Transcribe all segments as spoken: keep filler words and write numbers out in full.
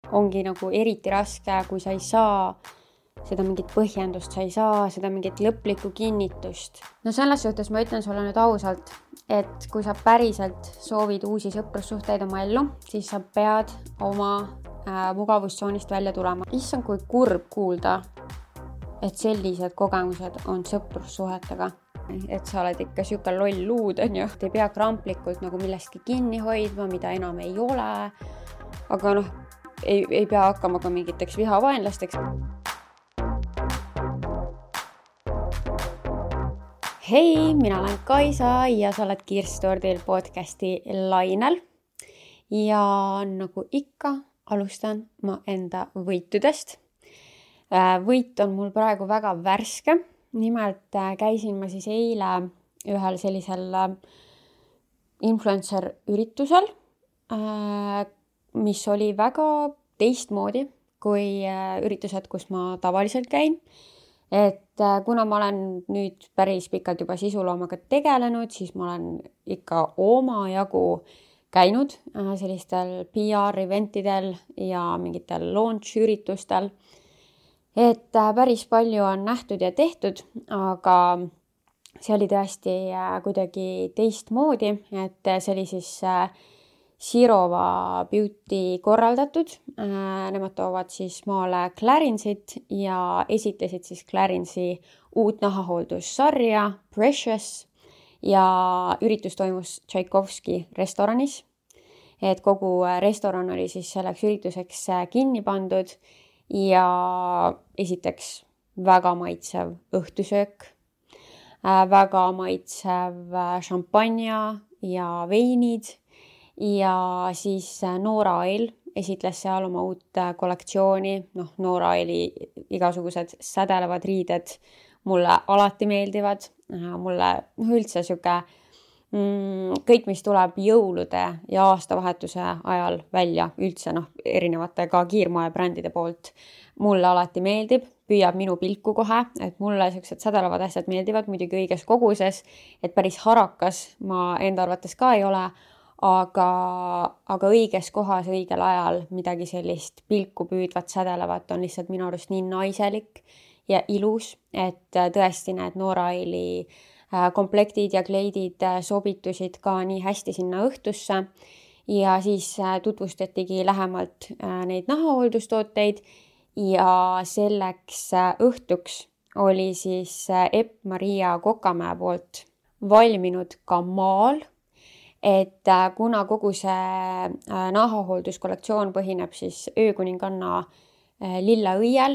ongi nagu eriti raske, kui sa ei saa seda mingit põhjendust, sa ei saa seda mingit lõplikku kinnitust. No selles suhtes ma ütlen sulle nüüd ausalt, et kui sa päriselt soovid uusi sõprussuhteid oma ellu, siis sa pead oma äh, mugavustsoonist välja tulema. Issand, kui kurb kuulda, et sellised kogemused on sõprussuhetega. Et sa oled ikka siuke loll luud, on ju. Te ei pea kramplikult nagu millestki kinni hoidma, mida enam ei ole. Aga noh, ei, ei pea hakkama ka mingiteks vihavaenlasteks. Hei, mina olen Kaisa ja sa oled Kirstordil podcasti lainel. Ja nagu ikka, alustan ma enda võitudest. Võit on mul praegu väga värske. Nimelt käisin ma siis eile ühel sellisel influencer üritusel, mis oli väga teistmoodi kui üritused, kus ma tavaliselt käin. Et kuna ma olen nüüd päris pikalt juba sisuloomaga tegelenud, siis ma olen ikka oma jagu käinud sellistel P R-eventidel ja mingitel launch-üritustel. Et päris palju on nähtud ja tehtud, aga see oli tõesti kuidagi teistmoodi, et see oli siis Sirova Beauty korraldatud. Nemad toovad siis maale Clarence'it ja esitlesid siis Clarence'i uut nahahooldussarja Precious ja üritus toimus Tšaikovski restoranis. Et kogu restoran oli siis selleks ürituseks kinni pandud ja esiteks väga maitsev õhtusöök, väga maitsev šampanja ja veinid. Ja siis Noora Ail esitles seal oma uut kollektsiooni. Noh, Noora Aili igasugused sädelevad riided mulle alati meeldivad. Mulle üldse siuke mm, kõik, mis tuleb jõulude ja aastavahetuse ajal välja üldse, noh, erinevate ka kiirmoe brändide poolt mulle alati meeldib, püüab minu pilku kohe, et mulle siuksed sädelevad asjad meeldivad muidugi õiges koguses, et päris harakas ma enda arvates ka ei ole, Aga, aga õiges kohas, õigel ajal midagi sellist pilku püüdvat, sädelevat on lihtsalt minu arust nii naiselik ja ilus, et tõesti need Noora Aili komplektid ja kleidid sobitusid ka nii hästi sinna õhtusse ja siis tutvustatigi lähemalt neid nahahooldustooteid ja selleks õhtuks oli siis Epp-Maria Kokamäe poolt valminud ka maal. Et kuna kogu see nahahoolduskollektsioon põhineb siis öökuninganna lilleõiel,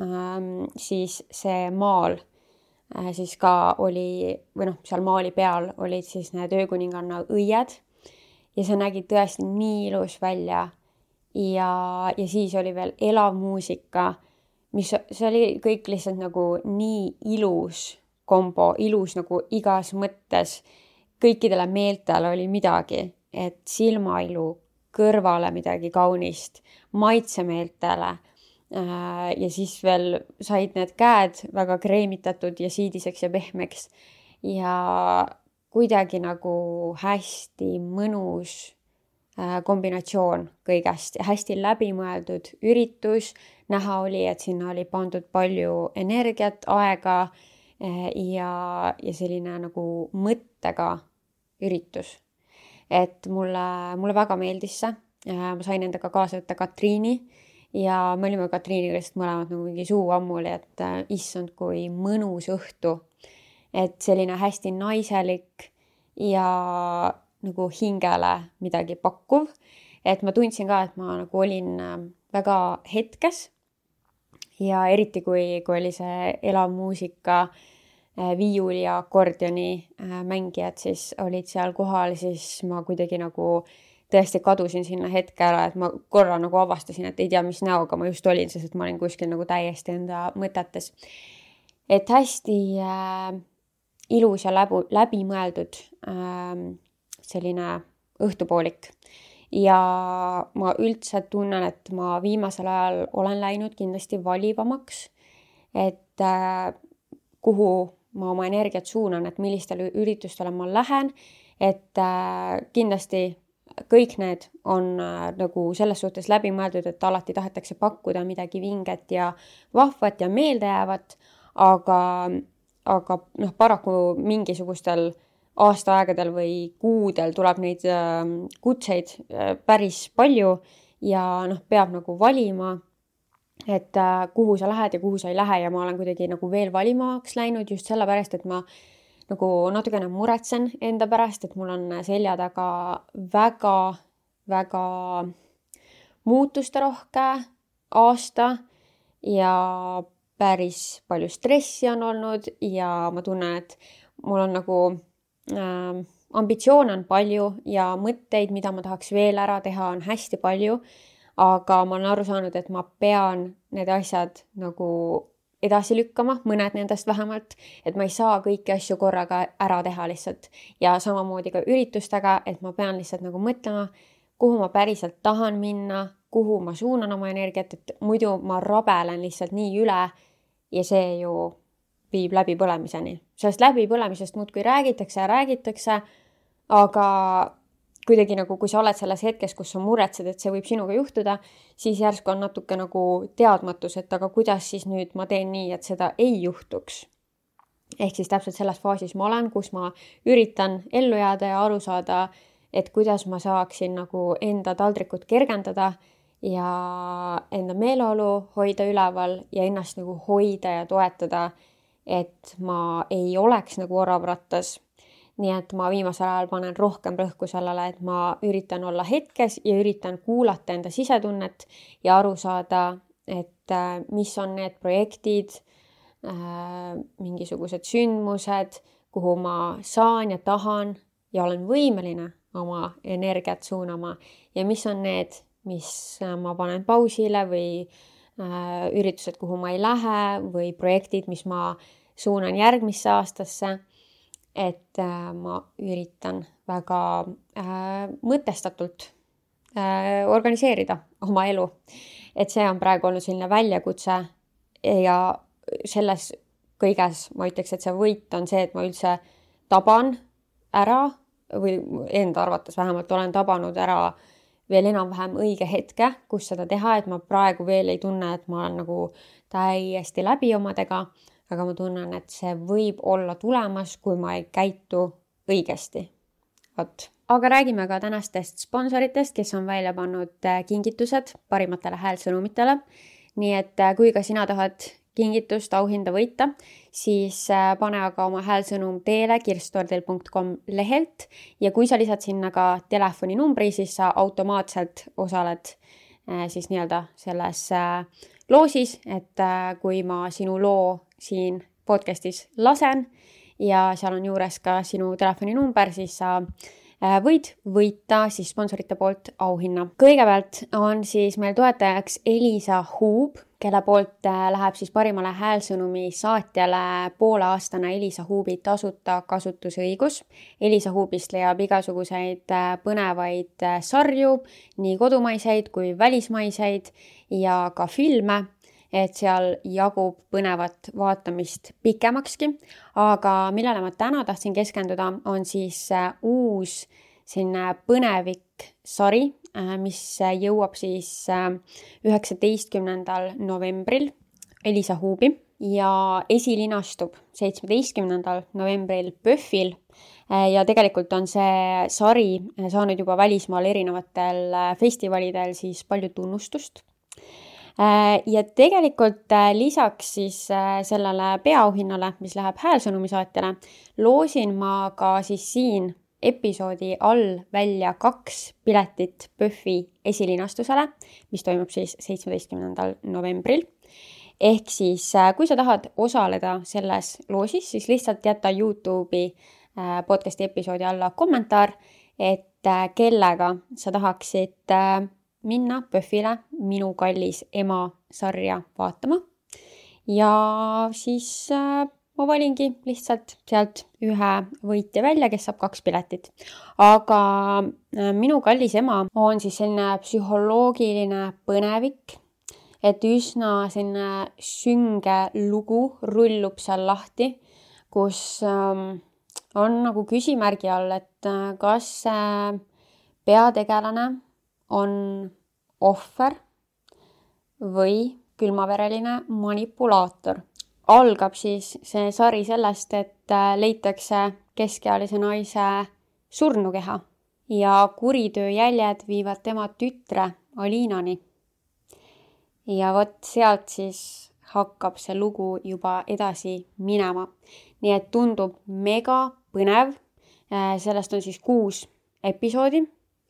siis see maal siis ka oli, või noh, seal maali peal olid siis need öökuninganna õied ja see nägi tõesti nii ilus välja ja, ja siis oli veel elav muusika, mis see oli kõik lihtsalt nagu nii ilus kombo, ilus nagu igas mõttes. Kõikidele meeltele oli midagi, et silmailu kõrvale midagi kaunist, maitsemeeltele ja siis veel said need käed väga kreemitatud ja siidiseks ja pehmeks ja kuidagi nagu hästi mõnus kombinatsioon kõigest ja hästi läbimõeldud üritus. Näha oli, et sinna oli pandud palju energiat, aega ja, ja selline nagu mõttega üritus. Et mulle, mulle väga meeldis see. Ma sain endaga kaasa võtta Katriini ja me olime Katriiniga lihtsalt mõlemad nagu mingi suu ammuli, et issand kui mõnus õhtu. Et selline hästi naiselik ja nagu hingele midagi pakkuv. Et ma tundsin ka, et ma nagu olin väga hetkes ja eriti kui, kui oli see elav muusika, viiuli ja akordioni mängijad siis olid seal kohal, siis ma kuidagi nagu tõesti kadusin sinna hetke ära, et ma korra nagu avastasin, et ei tea, mis näoga ma just olin, sest ma olin kuskil nagu täiesti enda mõtetes. Et hästi äh, ilus ja läbu, läbimõeldud äh, selline õhtupoolik. Ja ma üldse tunnen, et ma viimasel ajal olen läinud kindlasti valivamaks, et äh, kuhu ma oma energiat suunan, et millistele üritustele ma lähen, et äh, kindlasti kõik need on äh, nagu selles suhtes läbi mõeldud, et alati tahetakse pakkuda midagi vinget ja vahvat ja meeldejäävat, aga, aga noh, paraku mingisugustel aastaaegadel või kuudel tuleb neid äh, kutseid äh, päris palju ja noh, peab nagu valima, et äh, kuhu sa lähed ja kuhu sa ei lähe ja ma olen kuidagi nagu veel valimaks läinud just sellepärast, et ma nagu natukene muretsen enda pärast, et mul on selja taga väga, väga muutuste rohke aasta ja päris palju stressi on olnud ja ma tunnen, et mul on nagu äh, ambitsioone on palju ja mõtteid, mida ma tahaks veel ära teha, on hästi palju, aga ma olen aru saanud, et ma pean need asjad nagu edasi lükkama, mõned nendest vähemalt, et ma ei saa kõiki asju korraga ära teha lihtsalt. Ja samamoodi ka üritustega, et ma pean lihtsalt nagu mõtlema, kuhu ma päriselt tahan minna, kuhu ma suunan oma energiat, et muidu ma rabelen lihtsalt nii üle ja see ju viib läbi põlemiseni. Sellest läbi põlemisest muudkui räägitakse ja räägitakse, aga kuidagi nagu, kui sa oled selles hetkes, kus sa muretsed, et see võib sinuga juhtuda, siis järsku on natuke nagu teadmatus, et aga kuidas siis nüüd ma teen nii, et seda ei juhtuks. Ehk siis täpselt selles faasis ma olen, kus ma üritan ellu jääda ja aru saada, et kuidas ma saaksin nagu enda taldrikut kergendada ja enda meeleolu hoida üleval ja ennast nagu hoida ja toetada, et ma ei oleks nagu oravrattas. Nii et ma viimasel ajal panen rohkem rõhku sellele, et ma üritan olla hetkes ja üritan kuulata enda sisetunnet ja aru saada, et mis on need projektid, mingisugused sündmused, kuhu ma saan ja tahan ja olen võimeline oma energiat suunama ja mis on need, mis ma panen pausile või üritused, kuhu ma ei lähe või projektid, mis ma suunan järgmisse aastasse. Et äh, ma üritan väga äh, mõtestatult äh, organiseerida oma elu. Et see on praegu olnud selline väljakutse ja selles kõiges ma ütleks, et see võit on see, et ma üldse taban ära või enda arvates vähemalt olen tabanud ära veel enam-vähem õige hetke, kus seda teha, et ma praegu veel ei tunne, et ma olen nagu täiesti läbi omadega, aga ma tunnen, et see võib olla tulemas, kui ma ei käitu õigesti. Vot. Aga räägime ka tänastest sponsoritest, kes on välja pannud kingitused parimatele häälsõnumitele. Nii et kui ka sina tahad kingitust auhinda võita, siis pane aga oma häälsõnum teele kirstordel punkt com lehelt ja kui sa lisad sinna ka telefoninumbri, siis sa automaatselt osaled siis nii-öelda selles loosis, et kui ma sinu loo siin podcastis lasen ja seal on juures ka sinu telefoninumber, siis sa võid võita siis sponsorite poolt auhinna. Kõigepealt on siis meil toetajaks Elisa Huub, kelle poolt läheb siis parimale häälsõnumi saatjale pooleaastane Elisa Huubi tasuta kasutusõigus. Elisa Huubist leiab igasuguseid põnevaid sarju, nii kodumaiseid kui välismaiseid ja ka filme, et seal jagub põnevat vaatamist pikemakski. Aga millele ma täna tahtsin keskenduda, on siis uus selline põnevik sari, mis jõuab siis üheksateistkümnendal novembril Elisa Huubi ja esilinastub seitsmeteistkümnendal novembril PÖFFil. Ja tegelikult on see sari saanud juba välismaal erinevatel festivalidel siis palju tunnustust. Ja tegelikult lisaks siis sellele peaauhinnale, mis läheb häälsõnumi saatjale, loosin ma ka siis siin episoodi all välja kaks piletit PÖFFi esilinastusele, mis toimub siis seitsmeteistkümnendal novembril. Ehk siis, kui sa tahad osaleda selles loosis, siis lihtsalt jäta YouTube'i podcasti episoodi alla kommentaar, et kellega sa tahaksid minna PÖFFile minu kallis ema sarja vaatama. Ja siis ma valingi lihtsalt sealt ühe võitja välja, kes saab kaks piletit. Aga minu kallis ema on siis selline psühholoogiline põnevik, et üsna selline sünge lugu rullub seal lahti, kus on nagu küsimärgi all, et kas peategelane on ohver või külmavereline manipulaator. Algab siis see sari sellest, et leitakse keskealise naise surnukeha ja kuritöö jäljed viivad tema tütre Alinani. Ja vot sealt siis hakkab see lugu juba edasi minema. Nii et tundub mega põnev. Sellest on siis kuus episoodi.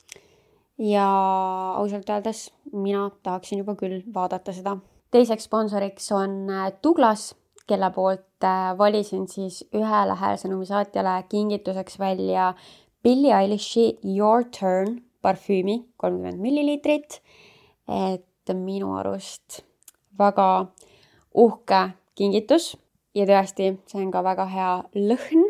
Ja ausalt öeldes mina tahaksin juba küll vaadata seda. Teiseks sponsoriks on Douglas, kelle poolt valisin siis ühele häälsõnumi saatjale kingituseks välja Billie Eilishi Your Turn parfüümi kolmkümmend milliliitrit. Et minu arust väga uhke kingitus ja tõesti, see on ka väga hea lõhn.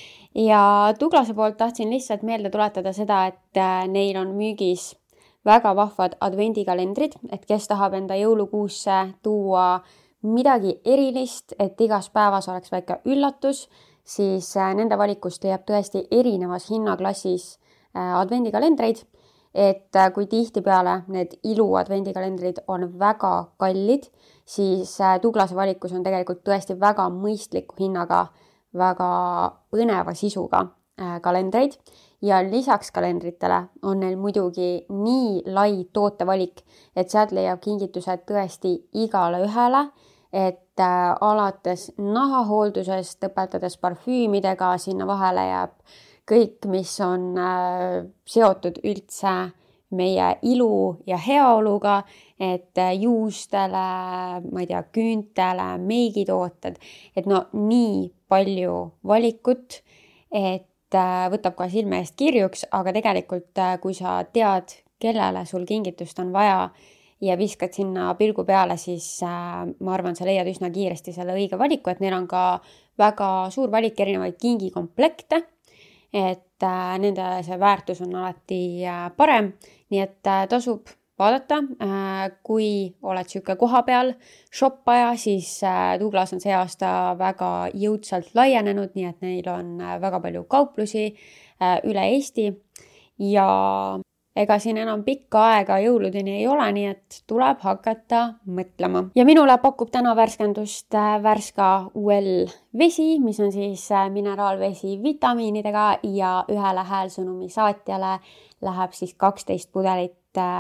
Ja Douglase poolt tahtsin lihtsalt meelde tuletada seda, et neil on müügis väga vahvad advendikalendrid, et kes tahab enda jõulukuusse tuua midagi erilist, et igas päevas oleks väike üllatus, siis nende valikust leiab tõesti erinevas hinnaklassis advendikalendreid. Et kui tihtipeale need ilu advendikalendrid on väga kallid, siis Douglase valikus on tegelikult tõesti väga mõistliku hinnaga, väga põneva sisuga kalendreid. Ja lisaks kalendritele on neil muidugi nii lai tootevalik, et sealt leiab kingitused tõesti igale ühele, et alates nahahooldusest, õpetades parfüümidega, sinna vahele jääb kõik, mis on seotud üldse meie ilu ja heaoluga, et juustele, ma ei tea, küüntele, meigitooted, et no nii palju valikut, et võtab ka silme eest kirjuks, aga tegelikult kui sa tead, kellele sul kingitust on vaja ja viskad sinna pilgu peale, siis ma arvan, sa leiad üsna kiiresti selle õige valiku, et neil on ka väga suur valik erinevaid kingikomplekte, et nende see väärtus on alati parem, nii et tasub vaadata. Kui oled siuke koha peal shoppaja, siis Douglas on see aasta väga jõudsalt laienenud, nii et neil on väga palju kauplusi üle Eesti ja ega siin enam pikka aega jõuludeni ei ole, nii et tuleb hakata mõtlema. Ja minule pakub täna värskendust Värska Well vesi, mis on siis mineraalvesi vitamiinidega ja ühele häälsõnumi saatjale läheb siis kaksteist pudelit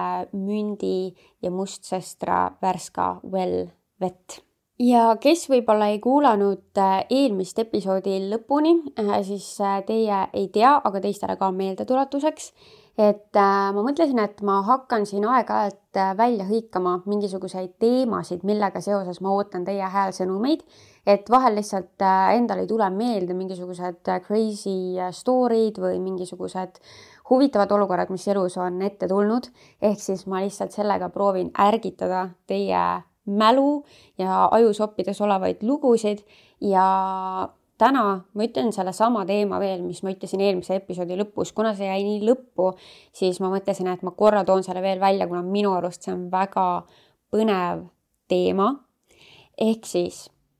mündi ja mustsõstra Värska Well vett. Ja kes võib-olla ei kuulanud eelmist episoodi lõpuni, siis teie ei tea, aga teistele ka meeldetuletuseks, et ma mõtlesin, et ma hakkan siin aeg-ajalt välja hõikama mingisuguseid teemasid, millega seoses ma ootan teie häälsõnumeid, et vahel lihtsalt endal ei tule meelde mingisugused crazy story'd või mingisugused huvitavad olukorrad, mis elus on ette tulnud, ehk siis ma lihtsalt sellega proovin ärgitada teie mälu ja ajusoppides olevaid lugusid ja täna ma ütlen selle sama teema veel, mis ma ütlesin eelmise episoodi lõpus. Kuna see jäi nii lõppu, siis ma mõtlesin, et ma korra toon selle veel välja, kuna minu arust see on väga põnev teema. Ehk siis,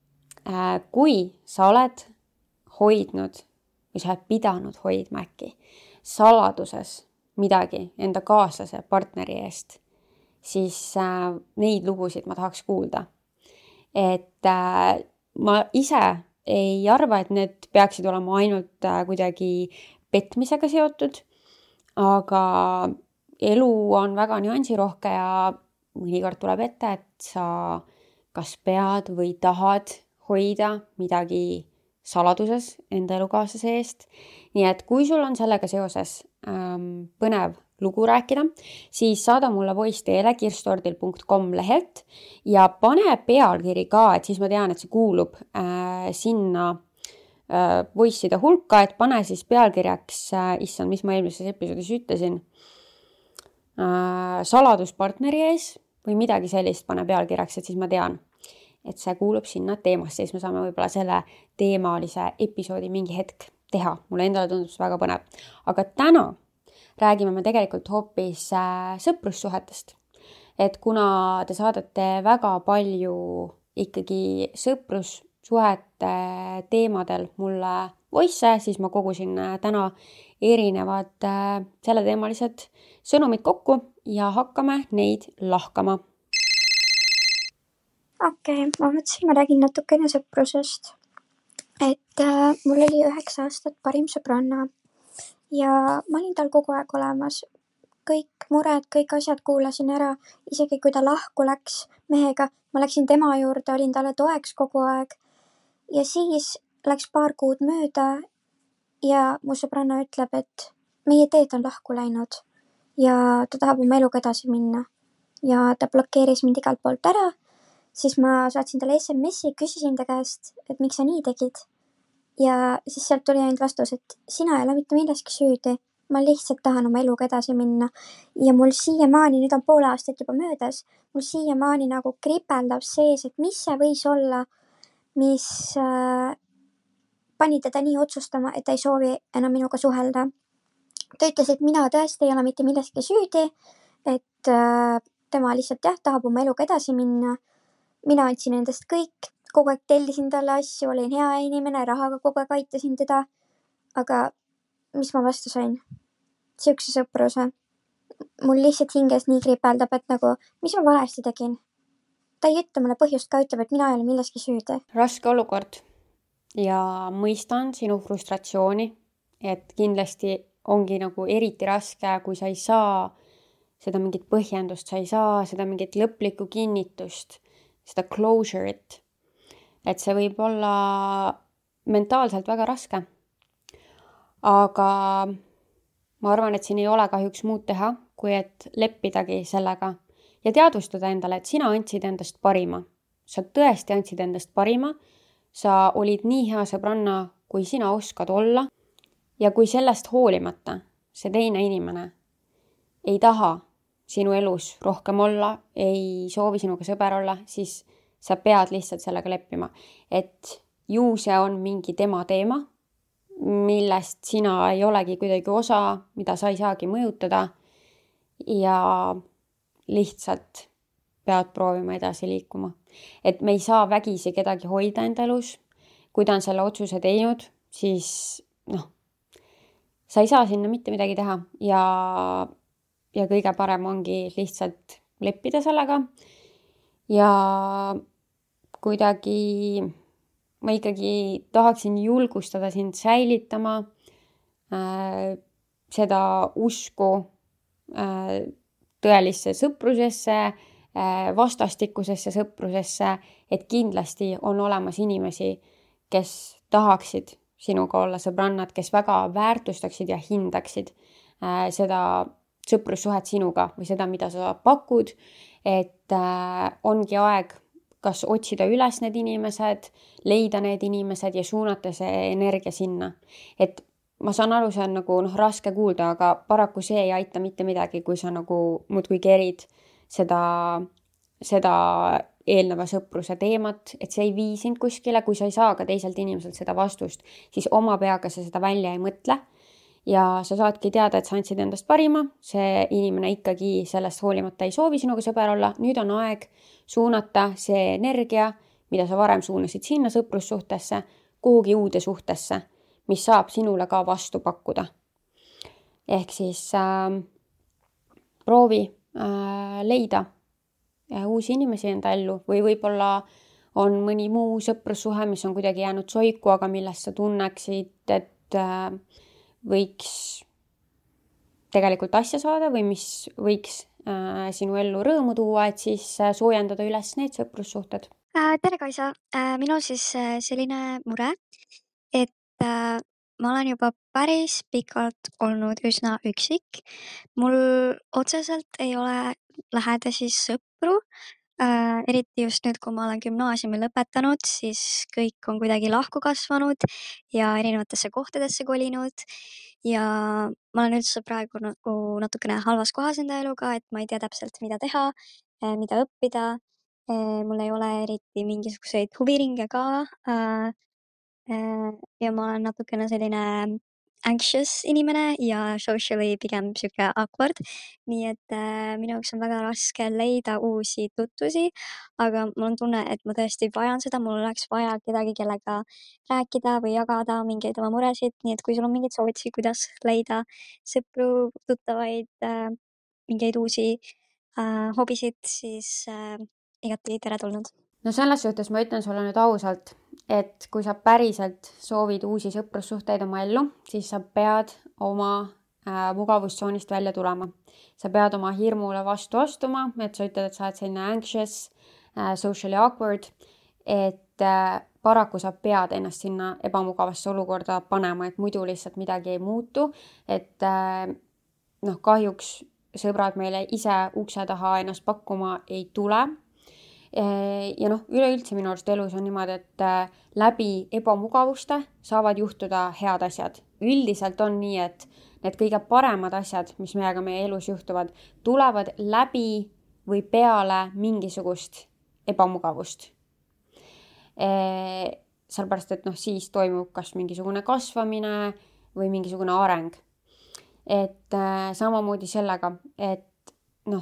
kui sa oled hoidnud või sa oled pidanud hoidma äkki saladuses midagi enda kaaslase partneri eest, siis neid lugusid ma tahaks kuulda. Et ma ise ei arva, et need peaksid olema ainult kuidagi petmisega seotud, aga elu on väga nüansirohke ja mõnikord tuleb ette, et sa kas pead või tahad hoida midagi saladuses enda elukaaslase eest. Nii et kui sul on sellega seoses ähm, põnev lugu rääkida, siis saada mulle voice teele kirstordil punkt com lehelt ja pane pealkiri ka, et siis ma tean, et see kuulub äh, sinna äh, voice'ide hulka, et pane siis pealkirjaks, äh, issand, mis ma eelmises episoodis ütlesin, äh, saladus partneri ees või midagi sellist pane pealkirjaks, et siis ma tean, et see kuulub sinna teemasse, siis me saame võib-olla selle teemalise episoodi mingi hetk teha. Mulle endale tundub see väga põnev. Aga täna räägime me tegelikult hoopis sõprussuhetest. Et kuna te saadate väga palju ikkagi sõprus suhete teemadel mulle voice, siis ma kogusin täna erinevad selleteemalised sõnumid kokku ja hakkame neid lahkama. Okei, okay, ma mõtlesin, ma räägin natukene sõprusest. Et äh, mul oli üheksa aastat parim sõbranna ja ma olin tal kogu aeg olemas. Kõik mured, kõik asjad kuulasin ära, isegi kui ta lahku läks mehega, ma läksin tema juurde, olin talle toeks kogu aeg. Ja siis läks paar kuud mööda ja mu sõbranna ütleb, et meie teed on lahku läinud ja ta tahab oma eluga edasi minna. Ja ta blokeeris mind igalt poolt ära, siis ma saatsin talle S M S-i, küsisin ta käest, et miks sa nii tegid. Ja siis sealt tuli ainult vastus, et sina ei ole mitte milleski süüdi. Ma lihtsalt tahan oma eluga edasi minna. Ja mul siiamaani, nüüd on poole aastat juba möödas, mul siiamaani nagu kripeldab sees, et mis see võis olla, mis äh, pani teda nii otsustama, et ta ei soovi enam minuga suhelda. Ta ütles, et mina tõesti ei ole mitte milleski süüdi, et äh, tema lihtsalt jah, tahab oma eluga edasi minna. Mina andsin endast kõik, kogu aeg tellisin talle asju, olin hea inimene, rahaga kogu aeg aitasin teda. Aga mis ma vastu sain? Siukse sõpruse. Mul lihtsalt hinges nii kripeldab, et nagu, mis ma valesti tegin? Ta ei ütle mulle põhjust ka, ütleb, et mina ei ole milleski süüdi. Raske olukord ja mõistan sinu frustratsiooni, et kindlasti ongi nagu eriti raske, kui sa ei saa seda mingit põhjendust, sa ei saa seda mingit lõplikku kinnitust, seda closure'it. Et see võib olla mentaalselt väga raske. Aga ma arvan, et siin ei ole kahjuks muud teha, kui et leppidagi sellega ja teadvustada endale, et sina andsid endast parima. Sa tõesti andsid endast parima. Sa olid nii hea sõbranna, kui sina oskad olla. Ja kui sellest hoolimata see teine inimene ei taha sinu elus rohkem olla, ei soovi sinuga sõber olla, siis sa pead lihtsalt sellega leppima. Et ju see on mingi tema teema, millest sina ei olegi kuidagi osa, mida sa ei saagi mõjutada ja lihtsalt pead proovima edasi liikuma. Et me ei saa vägisi kedagi hoida enda elus. Kui ta on selle otsuse teinud, siis noh, sa ei saa sinna mitte midagi teha ja, ja kõige parem ongi lihtsalt leppida sellega ja kuidagi ma ikkagi tahaksin julgustada sind säilitama äh, seda usku äh, tõelisse sõprusesse, äh, vastastikusesse sõprusesse, et kindlasti on olemas inimesi, kes tahaksid sinuga olla sõbrannad, kes väga väärtustaksid ja hindaksid äh, seda sõprussuhet sinuga või seda, mida sa pakud, et äh, ongi aeg kas otsida üles need inimesed, leida need inimesed ja suunata see energia sinna. Et ma saan aru, see on nagu noh, raske kuulda, aga paraku see ei aita mitte midagi, kui sa nagu muudkui kerid seda, seda eelneva sõpruse teemat, et see ei vii sind kuskile, kui sa ei saa ka teiselt inimeselt seda vastust, siis oma peaga sa seda välja ei mõtle ja sa saadki teada, et sa andsid endast parima, see inimene ikkagi sellest hoolimata ei soovi sinuga sõber olla, nüüd on aeg suunata see energia, mida sa varem suunasid sinna sõprussuhtesse, kuhugi uude suhtesse, mis saab sinule ka vastu pakkuda. Ehk siis äh, proovi äh, leida äh, uusi inimesi enda ellu või võib-olla on mõni muu sõprussuhe, mis on kuidagi jäänud soiku, aga millest sa tunneksid, et äh, võiks tegelikult asja saada või mis võiks äh, sinu ellu rõõmu tuua, et siis äh, soojendada üles need sõprussuhted. Äh, tere Kaisa, äh, minul siis äh, selline mure, et äh, ma olen juba päris pikalt olnud üsna üksik. Mul otseselt ei ole lähedasi sõpru, äh, eriti just nüüd, kui ma olen gümnaasiumi lõpetanud, siis kõik on kuidagi lahku kasvanud ja erinevatesse kohtadesse kolinud. Ja ma olen üldse praegu nagu natukene halvas kohas enda eluga, et ma ei tea täpselt, mida teha, mida õppida. Mul ei ole eriti mingisuguseid huviringe ka. Ja ma olen natukene selline anxious inimene ja socially pigem sihuke awkward. Nii et äh, minu jaoks on väga raske leida uusi tutvusi, aga mul on tunne, et ma tõesti vajan seda, mul oleks vaja kedagi, kellega rääkida või jagada mingeid oma muresid, nii et kui sul on mingeid soovitusi, kuidas leida sõpru, tuttavaid, äh, mingeid uusi äh, hobisid, siis äh, igati teretulnud. no selles suhtes ma ütlen sulle nüüd ausalt, et kui sa päriselt soovid uusi sõprussuhteid oma ellu, siis sa pead oma äh, mugavustsoonist välja tulema. Sa pead oma hirmule vastu astuma, et sa ütled, et sa oled selline anxious, äh, socially awkward, et äh, paraku sa pead ennast sinna ebamugavasse olukorda panema, et muidu lihtsalt midagi ei muutu, et äh, noh, kahjuks sõbrad meile ise ukse taha ennast pakkuma ei tule. Ja noh, üleüldse minu arust elus on niimoodi, et läbi ebamugavuste saavad juhtuda head asjad. Üldiselt on nii, et need kõige paremad asjad, mis meiega meie elus juhtuvad, tulevad läbi või peale mingisugust ebamugavust. Sellepärast, et noh, siis toimub kas mingisugune kasvamine või mingisugune areng. Et samamoodi sellega, et noh,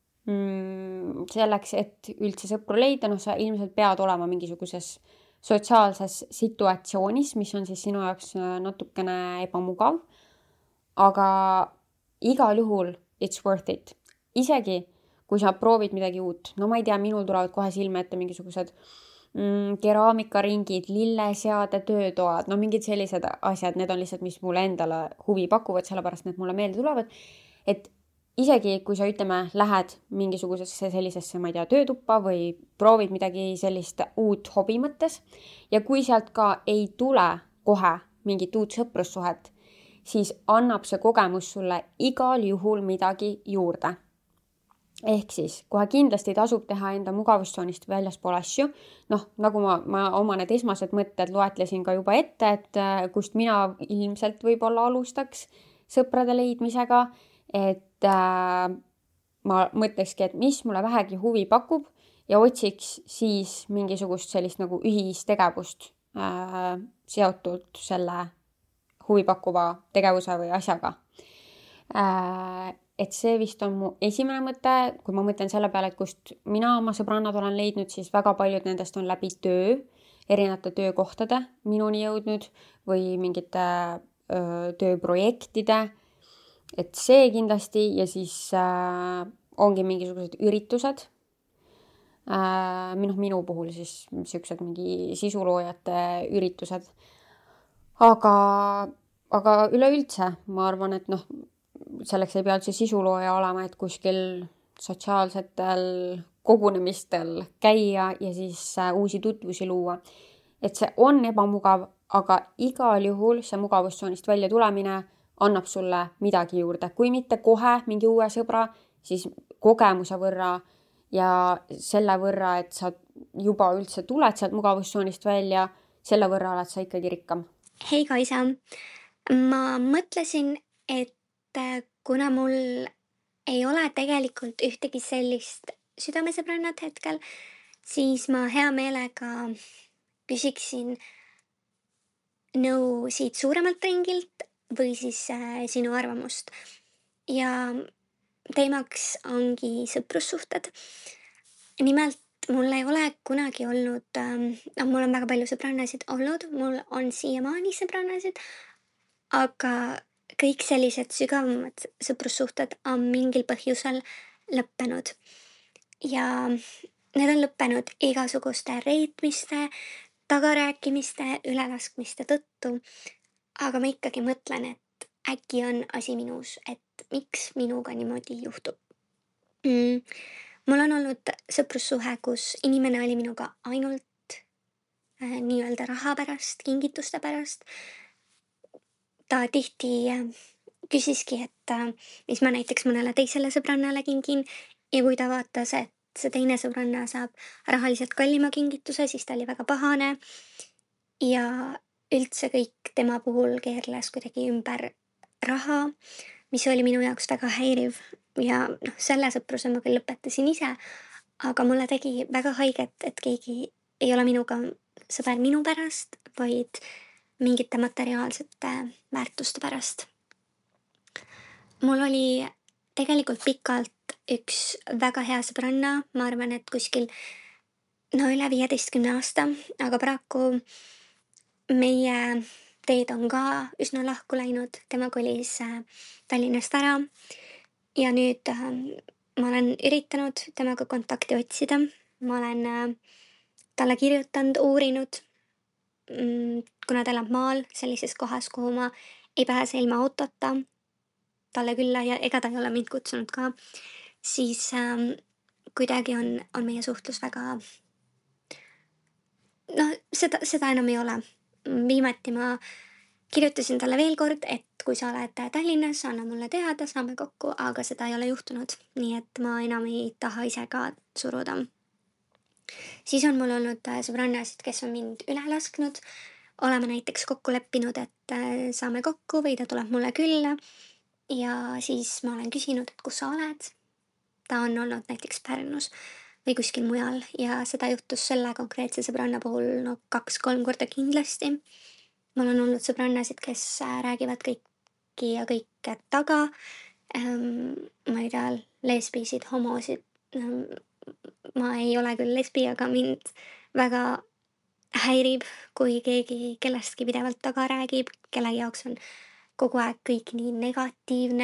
selleks, et üldse sõpru leida, noh, sa ilmselt pead olema mingisuguses sotsiaalses situatsioonis, mis on siis sinu jaoks natukene ebamugav, aga igal juhul it's worth it. Isegi kui sa proovid midagi uut, no ma ei tea, minul tulevad kohe silme ette mingisugused mm, keraamikaringid, lilleseade, töötoad, no mingid sellised asjad, need on lihtsalt, mis mulle endale huvi pakuvad, sellepärast need mulle meelde tulevad, et isegi kui sa ütleme, lähed mingisugusesse sellisesse, ma ei tea, töötuppa või proovid midagi sellist uut hobi mõttes ja kui sealt ka ei tule kohe mingit uut sõprussuhet, siis annab see kogemus sulle igal juhul midagi juurde. Ehk siis kohe kindlasti tasub teha enda mugavustsoonist väljaspool asju. Noh, nagu ma, ma oma need esmased mõtted loetlesin ka juba ette, et kust mina ilmselt võib-olla alustaks sõprade leidmisega, et äh, ma mõtlekski, et mis mulle vähegi huvi pakub ja otsiks siis mingisugust sellist nagu ühistegevust äh, seotud selle huvi pakkuva tegevuse või asjaga. Äh, et see vist on mu esimene mõte, kui ma mõtlen selle peale, et kust mina oma sõbrannad olen leidnud, siis väga paljud nendest on läbi töö, erinevate töökohtade minuni jõudnud või mingite öö, tööprojektide. Et see kindlasti ja siis äh, ongi mingisugused üritused. Äh, minu, minu puhul siis siuksed mingi sisuloojate üritused. Aga, aga üleüldse ma arvan, et noh, selleks ei pea üldse sisulooja olema, et kuskil sotsiaalsetel kogunemistel käia ja siis äh, uusi tutvusi luua. Et see on ebamugav, aga igal juhul see mugavustsoonist välja tulemine annab sulle midagi juurde. Kui mitte kohe mingi uue sõbra, siis kogemuse võrra ja selle võrra, et sa juba üldse tuled sealt mugavustsoonist välja, selle võrra oled sa ikkagi rikkam. Hei Kaisa, ma mõtlesin, et kuna mul ei ole tegelikult ühtegi sellist südamesõbrannat hetkel, siis ma hea meelega küsiksin nõu siit suuremalt ringilt või siis äh, sinu arvamust. Ja teemaks ongi sõprussuhted. Nimelt mul ei ole kunagi olnud, ähm, no mul on väga palju sõbrannasid olnud, mul on siiamaani sõbrannasid, aga kõik sellised sügavamad sõprussuhted on mingil põhjusel lõppenud. Ja need on lõppenud igasuguste reetmiste, tagarääkimiste, ülelaskmiste tõttu. Aga ma ikkagi mõtlen, et äkki on asi minus, et miks minuga niimoodi juhtub. Mm. Mul on olnud sõprussuhe, kus inimene oli minuga ainult äh, nii-öelda raha pärast, kingituste pärast. Ta tihti äh, küsiski, et äh, mis ma näiteks mõnele teisele sõbrannale kingin ja kui ta vaatas, et see teine sõbranna saab rahaliselt kallima kingituse, siis ta oli väga pahane ja üldse kõik tema puhul keerles kuidagi ümber raha, mis oli minu jaoks väga häiriv ja noh, selle sõpruse ma küll lõpetasin ise, aga mulle tegi väga haiget, et keegi ei ole minuga sõber minu pärast, vaid mingite materiaalsete väärtuste pärast. Mul oli tegelikult pikalt üks väga hea sõbranna, ma arvan, et kuskil no üle viieteistkümne aasta, aga paraku meie teed on ka üsna lahku läinud, tema kolis äh, Tallinnast ära ja nüüd äh, ma olen üritanud temaga kontakti otsida, ma olen äh, talle kirjutanud, uurinud, mm, kuna ta elab maal sellises kohas, kuhu ma ei pääse ilma autota talle külla ja ega ta ei ole mind kutsunud ka, siis ähm, kuidagi on, on meie suhtlus väga, noh, seda, seda enam ei ole. Viimati ma kirjutasin talle veel kord, et kui sa oled Tallinnas, anna mulle teada, saame kokku, aga seda ei ole juhtunud, nii et ma enam ei taha ise ka suruda. Siis on mul olnud äh, sõbrannasid, kes on mind üle lasknud, oleme näiteks kokku leppinud, et äh, saame kokku või ta tuleb mulle külla ja siis ma olen küsinud, et kus sa oled. Ta on olnud näiteks Pärnus või kuskil mujal ja seda juhtus selle konkreetse sõbranna puhul no kaks-kolm korda kindlasti. Mul on olnud sõbrannasid, kes äh, räägivad kõiki ja kõike taga. Ähm, ma ei tea, lesbisid, homosid. Ähm, ma ei ole küll lesbi, aga mind väga häirib, kui keegi kellestki pidevalt taga räägib, kellegi jaoks on kogu aeg kõik nii negatiivne.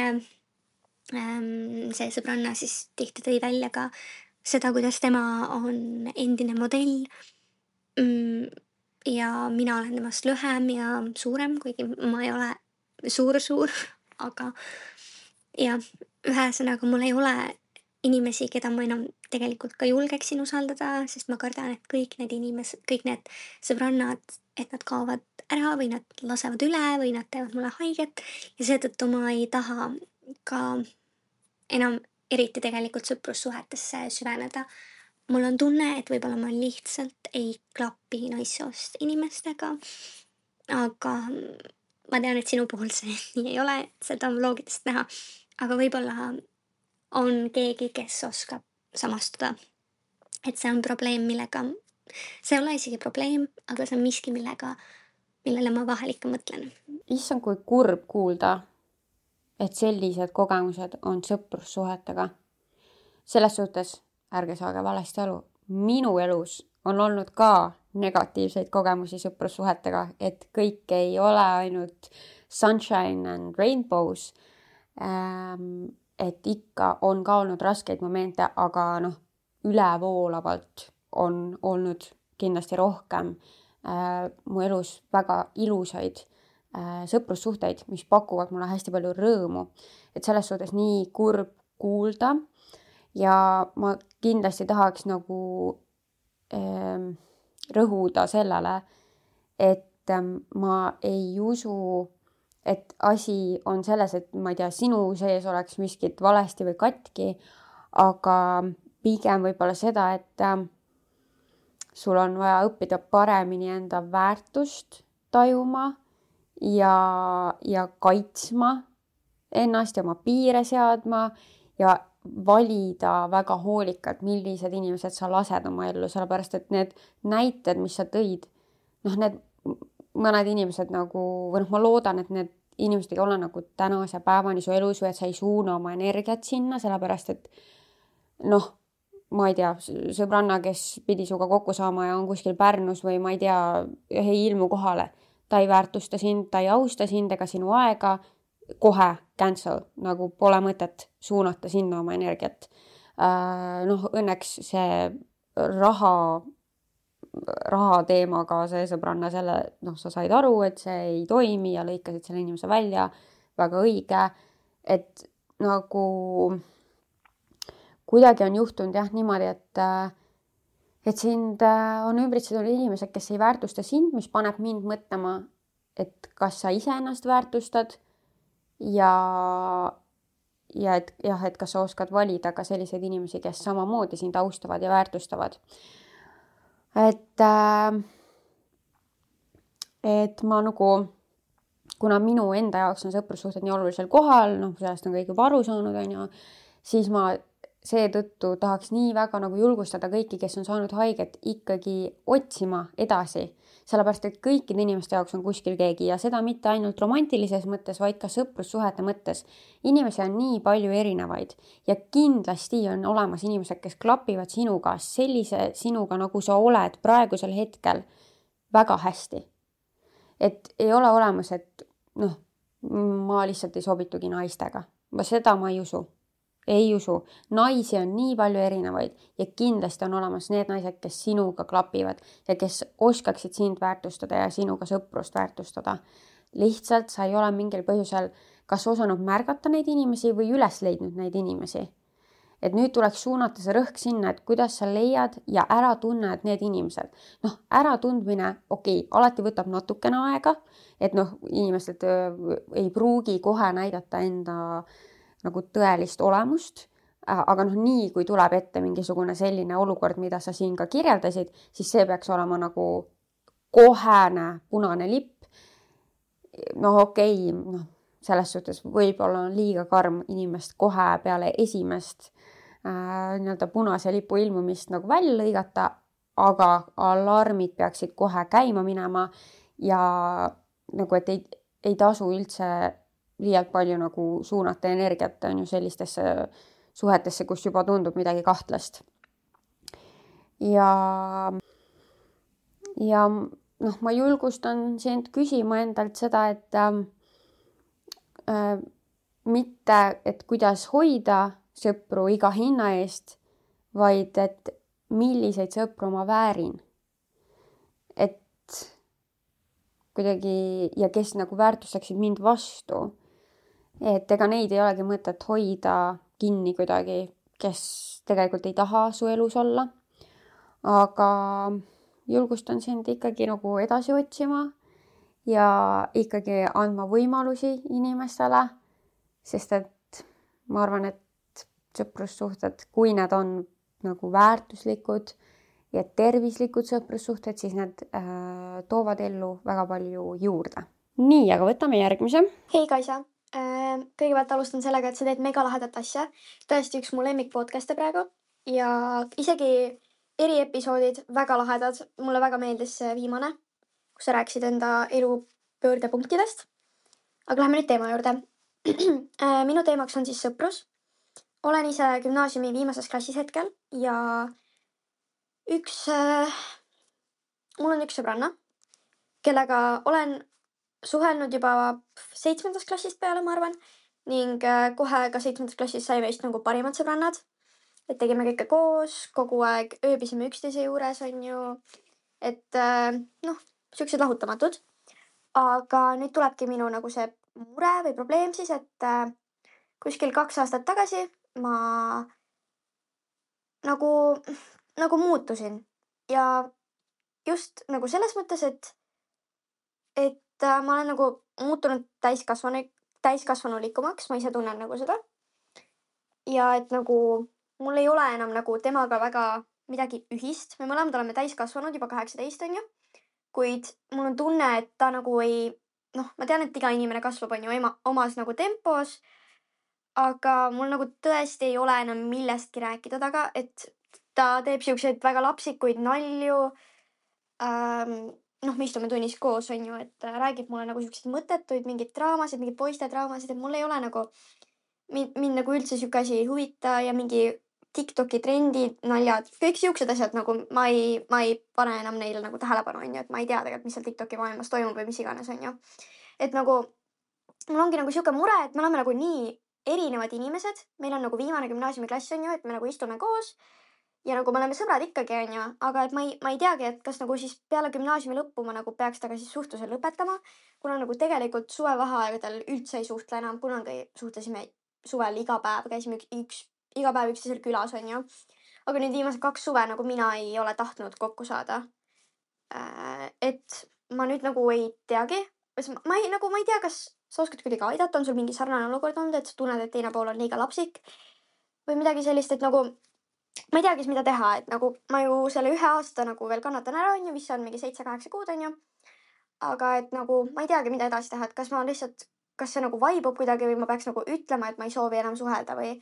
Ähm, see sõbranna siis tihti tõi välja ka seda, kuidas tema on endine modell. Mm, ja mina olen temast lühem ja suurem, kuigi ma ei ole suur-suur, aga ja ühesõnaga mul ei ole inimesi, keda ma enam tegelikult ka julgeksin usaldada, sest ma kardan, et kõik need inimesed, kõik need sõbrannad, et nad kaovad ära või nad lasevad üle või nad teevad mulle haiget ja seetõttu ma ei taha ka enam eriti tegelikult sõprussuhetesse süveneda. Mul on tunne, et võib-olla ma lihtsalt ei klapi naissoost inimestega, aga ma tean, et sinu puhul see nii ei ole, et seda on loogilist näha, aga võib-olla on keegi, kes oskab samastuda. Et see on probleem, millega, see ei ole isegi probleem, aga see on miski, millega, millele ma vahel ikka mõtlen. Issand, kui kurb kuulda, et sellised kogemused on sõprussuhetega. Selles suhtes, ärge saage valesti aru, minu elus on olnud ka negatiivseid kogemusi sõprussuhetega, et kõik ei ole ainult sunshine and rainbows, ähm, et ikka on ka olnud raskeid momente, aga noh, ülevoolavalt on olnud kindlasti rohkem äh, mu elus väga ilusaid äh, sõprussuhteid, mis pakuvad mulle hästi palju rõõmu. Et selles suhtes nii kurb kuulda ja ma kindlasti tahaks nagu äh, rõhuda sellele, et äh, ma ei usu, et asi on selles, et ma ei tea, sinu sees oleks miskit valesti või katki, aga pigem võib-olla seda, et äh, sul on vaja õppida paremini enda väärtust tajuma ja, ja kaitsma ennast ja oma piire seadma ja valida väga hoolikalt, millised inimesed sa lased oma ellu, sellepärast et need näited, mis sa tõid, noh, need mõned inimesed nagu, või noh, ma loodan, et need inimesed ei ole nagu tänase päevani su elus või et sa ei suuna oma energiat sinna, sellepärast et noh, ma ei tea, sõbranna, kes pidi suga kokku saama ja on kuskil Pärnus või ma ei tea, ei ilmu kohale. Ta ei väärtusta sind, ta ei austa sind ega sinu aega, kohe cancel, nagu pole mõtet suunata sinna oma energiat. Noh, õnneks see raha raha teemaga see sõbranna selle, noh, sa said aru, et see ei toimi ja lõikasid selle inimese välja, väga õige, et nagu kuidagi on juhtunud jah niimoodi, et, et sind on ümbritsenud inimesed, kes ei väärtusta sind, mis paneb mind mõtlema, et kas sa ise ennast väärtustad ja, ja et, jah, et kas sa oskad valida ka selliseid inimesi, kes samamoodi sind austavad ja väärtustavad. Et, et ma nagu, kuna minu enda jaoks on sõprussuhted nii olulisel kohal, noh, sellest on kõik juba aru saanud, on ju, siis ma seetõttu tahaks nii väga nagu julgustada kõiki, kes on saanud haiget, ikkagi otsima edasi. Sellepärast, et kõikide inimeste jaoks on kuskil keegi ja seda mitte ainult romantilises mõttes, vaid ka sõprussuhete mõttes. Inimesi on nii palju erinevaid ja kindlasti on olemas inimesed, kes klapivad sinuga, sellise sinuga, nagu sa oled praegusel hetkel väga hästi. Et ei ole olemas, et noh, ma lihtsalt ei sobitugi naistega. Seda ma ei usu. Ei usu. Naisi on nii palju erinevaid ja kindlasti on olemas need naised, kes sinuga klapivad ja kes oskaksid sind väärtustada ja sinuga sõprust väärtustada. Lihtsalt sa ei ole mingil põhjusel kas osanud märgata neid inimesi või üles leidnud neid inimesi. Et nüüd tuleks suunata see rõhk sinna, et kuidas sa leiad ja ära tunned need inimesed. Noh, ära tundmine, okei, okay, alati võtab natukene aega, et noh, inimesed ei pruugi kohe näidata enda nagu tõelist olemust, aga noh, nii kui tuleb ette mingisugune selline olukord, mida sa siin ka kirjeldasid, siis see peaks olema nagu kohene punane lipp. No okei, okay, noh, selles suhtes võib-olla on liiga karm inimest kohe peale esimest äh, nii-öelda punase lipu ilmumist nagu välja lõigata, aga alarmid peaksid kohe käima minema ja nagu, et ei, ei tasu üldse liialt palju nagu suunata energiat on ju sellistesse suhetesse, kus juba tundub midagi kahtlast. Ja, ja noh, ma julgustan sind küsima endalt seda, et äh, mitte, et kuidas hoida sõpru iga hinna eest, vaid et milliseid sõpru ma väärin. Et kuidagi ja kes nagu väärtustaksid mind vastu. Et ega neid ei olegi mõtet hoida kinni kuidagi, kes tegelikult ei taha su elus olla. Aga julgustan sind ikkagi nagu edasi otsima ja ikkagi andma võimalusi inimestele, sest et ma arvan, et sõprussuhted, kui need on nagu väärtuslikud ja tervislikud sõprussuhted, siis need äh, toovad ellu väga palju juurde. Nii, aga võtame järgmise. Hei Kaisa! Kõigepealt alustan sellega, et sa teed mega lahedat asja. Tõesti üks mu lemmik podcast'e praegu ja isegi eriepisoodid väga lahedad. Mulle väga meeldis see viimane, kus sa rääkisid enda elu pöördepunktidest. Aga läheme nüüd teema juurde. Minu teemaks on siis sõprus. Olen ise gümnaasiumi viimases klassis hetkel ja üks, mul on üks sõbranna, kellega olen suhelnud juba seitsmendast klassist peale, ma arvan, ning kohe ka seitsmendast klassis sai meist nagu parimad sõbrannad. Et tegime kõike koos, kogu aeg ööbisime üksteise juures, on ju, et noh, siuksed lahutamatud. Aga nüüd tulebki minu nagu see mure või probleem siis, et kuskil kaks aastat tagasi ma nagu, nagu muutusin ja just nagu selles mõttes, et et ma olen nagu muutunud täiskasvanu, täiskasvanulikumaks, ma ise tunnen nagu seda. Ja et nagu mul ei ole enam nagu temaga väga midagi ühist. Me mõlemad oleme täiskasvanud juba kaheksateist on ju, kuid mul on tunne, et ta nagu ei, noh, ma tean, et iga inimene kasvab on ju ema, omas nagu tempos, aga mul nagu tõesti ei ole enam millestki rääkida taga, et ta teeb siukseid väga lapsikuid nalju. Ähm, noh, me istume tunnis koos, on ju, et räägib mulle nagu siukseid mõttetuid, mingid draamasid, mingid poiste draamasid, et mul ei ole nagu, mind, mind nagu üldse siuke asi ei huvita ja mingi TikToki trendid, naljad, kõik siuksed asjad nagu ma ei, ma ei pane enam neile nagu tähelepanu, on ju, et ma ei tea tegelikult, mis seal TikToki maailmas toimub või mis iganes, on ju. Et nagu, mul ongi nagu siuke mure, et me oleme nagu nii erinevad inimesed, meil on nagu viimane gümnaasiumiklass, on ju, et me nagu istume koos. Ja nagu me oleme sõbrad ikkagi, on ju, aga et ma ei, ma ei teagi, et kas nagu siis peale gümnaasiumi lõppu ma nagu peaks taga siis suhtluse lõpetama, kuna nagu tegelikult suvevaheaegadel üldse ei suhtle enam, kunagi suhtlesime suvel iga päev, käisime üks, üks, iga päev üksteisel külas, on ju. Aga nüüd viimased kaks suve nagu mina ei ole tahtnud kokku saada. Et ma nüüd nagu ei teagi, ma ei, nagu ma ei tea, kas sa oskad kuidagi aidata, on sul mingi sarnane olukord olnud, et sa tunned, et teine pool on liiga lapsik või midagi sellist, et nagu ma ei teagi, mida teha, et nagu ma ju selle ühe aasta nagu veel kannatan ära, on ju, mis on mingi seitse-kaheksa kuud, on ju. Aga et nagu ma ei teagi, mida edasi teha, et kas ma lihtsalt, kas see nagu vaibub kuidagi või ma peaks nagu ütlema, et ma ei soovi enam suhelda või,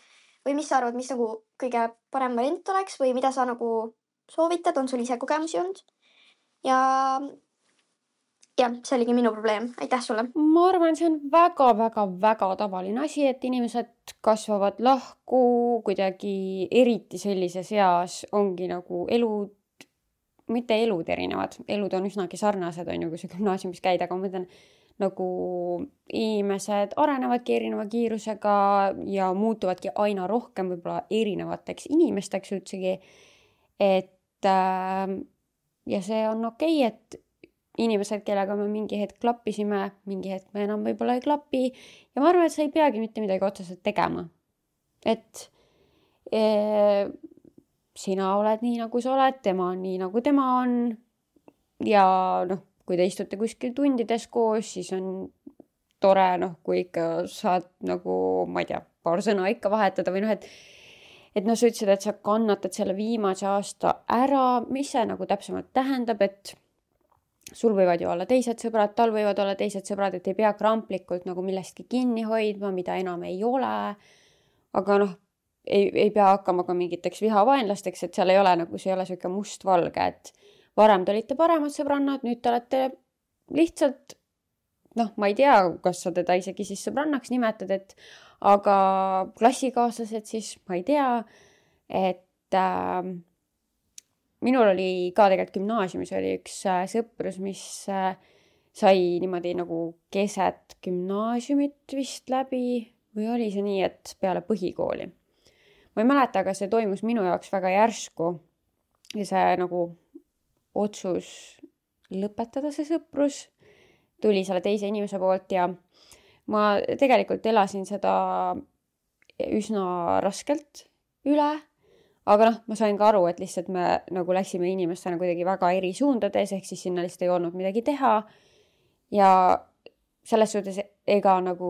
või mis sa arvad, mis nagu kõige parem variant oleks või mida sa nagu soovitad, on sul ise kogemusi olnud? Ja jah, see oligi minu probleem. Aitäh sulle! Ma arvan, see on väga-väga-väga tavaline asi, et inimesed kasvavad lahku kuidagi eriti sellises eas ongi nagu elud, mitte elud erinevad, elud on üsnagi sarnased, on ju, kui sa gümnaasiumis käid, aga ma mõtlen, nagu inimesed arenevadki erineva kiirusega ja muutuvadki aina rohkem võib-olla erinevateks inimesteks üldsegi. Et äh, ja see on okei, et inimesed, kellega me mingi hetk klappisime, mingi hetk me enam võib-olla ei klapi ja ma arvan, et sa ei peagi mitte midagi otseselt tegema. Et e, sina oled nii, nagu sa oled, tema on nii, nagu tema on ja noh, kui te istute kuskil tundides koos, siis on tore, noh, kui ikka saad nagu, ma ei tea, paar sõna ikka vahetada või noh, et et noh, sa ütlesid, et sa kannatad selle viimase aasta ära, mis see nagu täpsemalt tähendab, et sul võivad ju olla teised sõbrad, tal võivad olla teised sõbrad, et ei pea kramplikult nagu millestki kinni hoidma, mida enam ei ole, aga noh, ei, ei pea hakkama ka mingiteks vihavaenlasteks, et seal ei ole nagu, see ei ole selline must-valge, et varem te olite paremad sõbrannad, nüüd te olete lihtsalt, noh, ma ei tea, kas sa teda isegi siis sõbrannaks nimetad, et aga klassikaaslased siis, ma ei tea, et äh, minul oli ka tegelikult gümnaasiumis oli üks äh, sõprus, mis äh, sai niimoodi nagu keset gümnaasiumit vist läbi või oli see nii, et peale põhikooli. Ma ei mäleta, aga see toimus minu jaoks väga järsku ja see nagu otsus lõpetada see sõprus tuli selle teise inimese poolt ja ma tegelikult elasin seda üsna raskelt üle, aga noh, ma sain ka aru, et lihtsalt me nagu läksime inimestena kuidagi väga eri suundades, ehk siis sinna lihtsalt ei olnud midagi teha ja selles suhtes ega nagu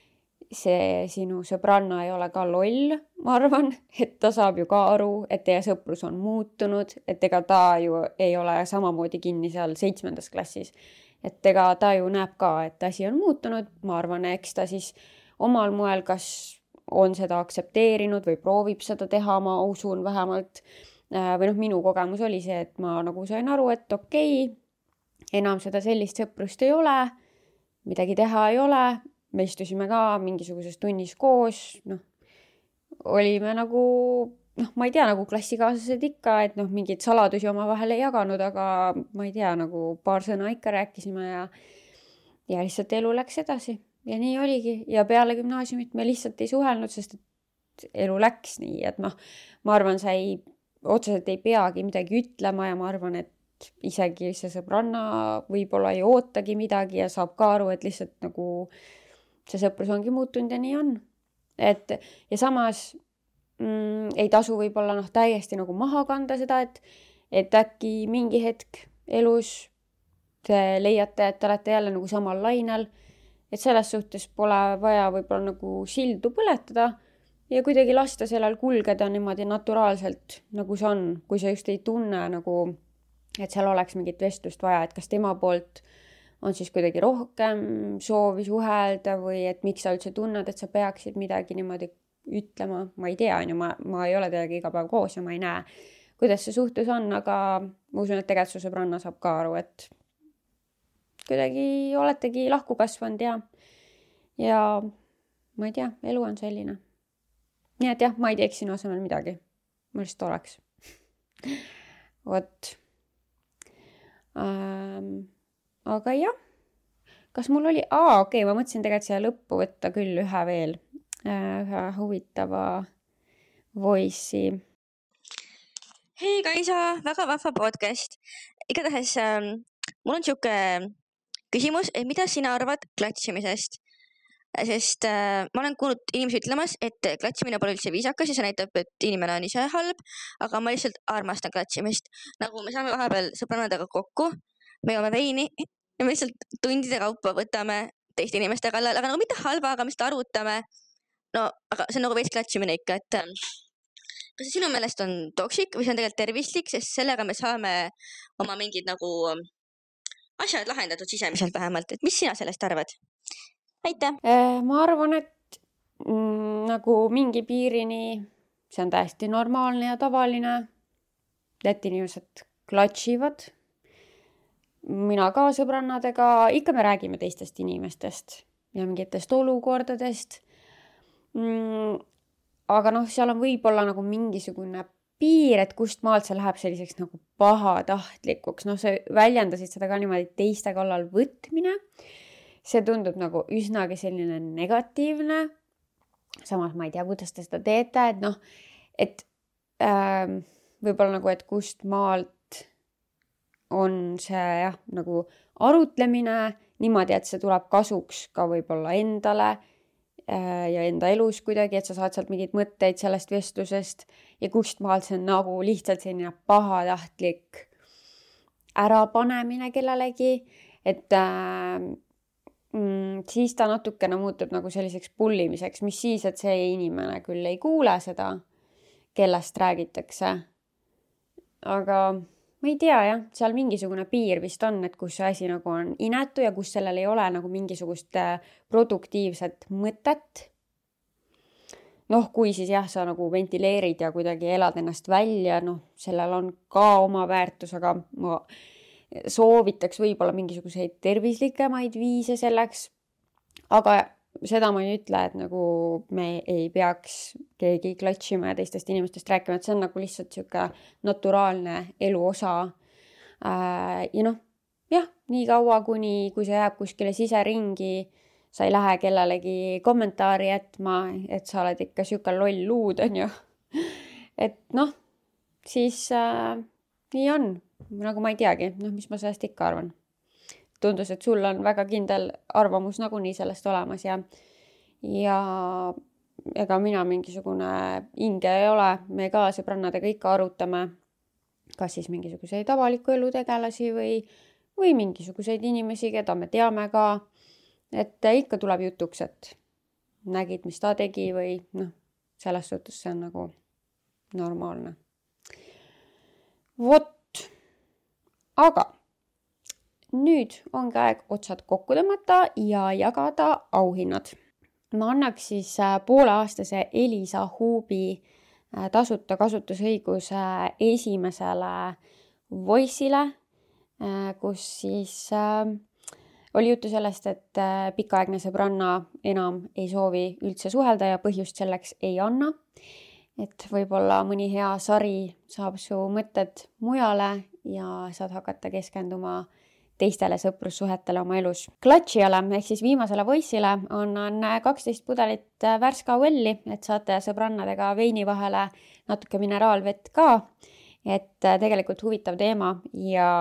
see sinu sõbranna ei ole ka loll, ma arvan, et ta saab ju ka aru, et teie sõprus on muutunud, et ega ta ju ei ole samamoodi kinni seal seitsmendas klassis. Et ega ta ju näeb ka, et asi on muutunud, ma arvan, eks ta siis omal moel kas on seda aktsepteerinud või proovib seda teha, ma usun vähemalt. Või noh, minu kogemus oli see, et ma nagu sain aru, et okei, enam seda sellist sõprust ei ole, midagi teha ei ole. Me istusime ka mingisuguses tunnis koos, noh, olime nagu, noh, ma ei tea, nagu klassikaaslased ikka, et noh, mingid saladusi oma vahel ei jaganud, aga ma ei tea, nagu paar sõna ikka rääkisime ja, ja lihtsalt elu läks edasi ja nii oligi. Ja peale gümnaasiumit me lihtsalt ei suhelnud, sest et elu läks nii, et noh, ma arvan, sa ei, otseselt ei peagi midagi ütlema ja ma arvan, et isegi see sõbranna võib-olla ei ootagi midagi ja saab ka aru, et lihtsalt nagu see sõprus ongi muutunud ja nii on. Et, ja samas mm, ei tasu võib-olla noh, täiesti nagu maha kanda seda, et, et äkki mingi hetk elus te leiate, et te olete jälle nagu samal lainel, et selles suhtes pole vaja võib-olla nagu sildu põletada ja kuidagi lasta sellel kulgeda niimoodi naturaalselt, nagu see on, kui sa just ei tunne nagu, et seal oleks mingit vestlust vaja, et kas tema poolt on siis kuidagi rohkem soovi suhelda või et miks sa üldse tunned, et sa peaksid midagi niimoodi ütlema. Ma ei tea, on ju, ma, ma ei ole teiega iga päev koos ja ma ei näe, kuidas see suhtlus on, aga ma usun, et tegelikult su sõbranna saab ka aru, et kuidagi oletegi lahku kasvanud ja, ja ma ei tea, elu on selline. Nii et jah, ma ei teeks sinu asemel midagi. Ma lihtsalt oleks. Vot. Ähm... Aga jah, kas mul oli, aa okei, okay, ma mõtlesin tegelikult siia lõppu võtta küll ühe veel, ühe huvitava voice'i. Hei Kaisa, väga vahva podcast. Igatahes ähm, mul on siuke küsimus, et mida sina arvad klatsimisest? Sest äh, ma olen kuulnud inimesi ütlemas, et klatsimine pole üldse viisakas ja see näitab, et inimene on ise halb, aga ma lihtsalt armastan klatsimist. Nagu me saame vahepeal sõbrannadega kokku, me joome veini ja me lihtsalt tundide kaupa võtame teiste inimeste kallal, aga nagu mitte halba, aga me lihtsalt arutame. No, aga see on nagu veits klatsimine ikka, et kas see sinu meelest on toksik või see on tegelikult tervislik, sest sellega me saame oma mingid nagu asjad lahendatud sisemiselt vähemalt. Et mis sina sellest arvad? Aitäh! Ma arvan, et mm, nagu mingi piirini see on täiesti normaalne ja tavaline, et inimesed klatšivad. Mina ka sõbrannadega, ikka me räägime teistest inimestest ja mingitest olukordadest. Mm, aga noh, seal on võib-olla nagu mingisugune piir, et kust maalt see läheb selliseks nagu pahatahtlikuks. Noh, see väljendasid seda ka niimoodi teiste kallal võtmine. See tundub nagu üsnagi selline negatiivne. Samas ma ei tea, kuidas te seda teete, et noh, et äh, võib-olla nagu, et kust maalt on see jah, nagu arutlemine niimoodi, et see tuleb kasuks ka võib-olla endale äh, ja enda elus kuidagi, et sa saad sealt mingeid mõtteid sellest vestlusest ja kust maalt see on nagu lihtsalt selline pahatahtlik ärapanemine kellelegi, et äh, Mm, siis ta natukene muutub nagu selliseks pullimiseks, mis siis, et see inimene küll ei kuule seda, kellest räägitakse. Aga ma ei tea jah, seal mingisugune piir vist on, et kus see asi nagu on inetu ja kus sellel ei ole nagu mingisugust produktiivset mõtet. Noh, kui siis jah, sa nagu ventileerid ja kuidagi elad ennast välja, noh, sellel on ka oma väärtus, aga ma soovitaks võib-olla mingisuguseid tervislikemaid viise selleks, aga seda ma ei ütle, et nagu me ei peaks keegi klatšima ja teistest inimestest rääkima, et see on nagu lihtsalt siuke naturaalne elu osa. Ja noh, jah, nii kaua, kuni, kui see jääb kuskile siseringi, sa ei lähe kellelegi kommentaari jätma, et sa oled ikka siuke loll luud, on ju. Et noh, siis äh, nii on. Nagu ma ei teagi, noh, mis ma sellest ikka arvan. Tundus, et sul on väga kindel arvamus nagunii sellest olemas ja, ja ega mina mingisugune inge ei ole. Me ka sõbrannadega ikka arutame, kas siis mingisuguseid avaliku elu tegelasi või, või mingisuguseid inimesi, keda me teame ka. Et ikka tuleb jutuks, et nägid, mis ta tegi või noh, selles suhtes see on nagu normaalne. Vot. Aga nüüd ongi aeg otsad kokku tõmmata ja jagada auhinnad. Ma annaks siis pooleaastase Elisa Huubi tasuta kasutusõiguse esimesele Voice'ile, kus siis oli juttu sellest, et pikaaegne sõbranna enam ei soovi üldse suhelda ja põhjust selleks ei anna. Et võib-olla mõni hea sari saab su mõtted mujale ja saad hakata keskenduma teistele sõprussuhetele oma elus. Klatšijale ehk siis viimasele Voice'ile annan kaksteist pudelit värska Welli, et saate sõbrannadega veini vahele natuke mineraalvett ka. Et tegelikult huvitav teema ja,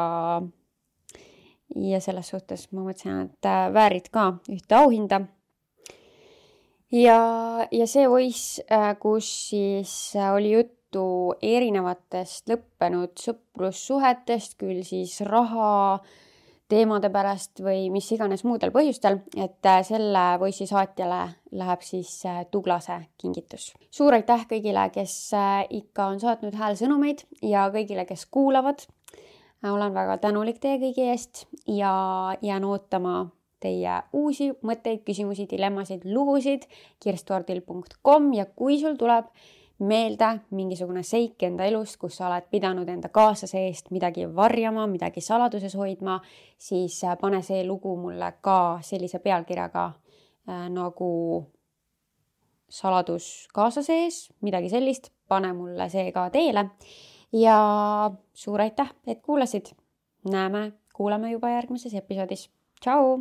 ja selles suhtes ma mõtlesin, et väärid ka ühte auhinda. Ja, ja see Voice, kus siis oli juttu erinevatest lõppenud sõprussuhetest, küll siis raha teemade pärast või mis iganes muudel põhjustel, et selle Voice'i saatjale läheb siis Tuglase kingitus. Suur aitäh kõigile, kes ikka on saatnud häälsõnumeid ja kõigile, kes kuulavad. Olen väga tänulik teie kõigi eest ja jään ootama teie uusi mõtteid, küsimusi, dilemmasid, lugusid kirstuardil punkt com ja kui sul tuleb meelde mingisugune seik enda elust, kus sa oled pidanud enda kaaslase eest midagi varjama, midagi saladuses hoidma, siis pane see lugu mulle ka sellise pealkirjaga äh, nagu saladus kaaslase ees, midagi sellist, pane mulle see ka teele ja suur aitäh, et kuulasid. Näeme, kuulame juba järgmises episoodis. Tšau!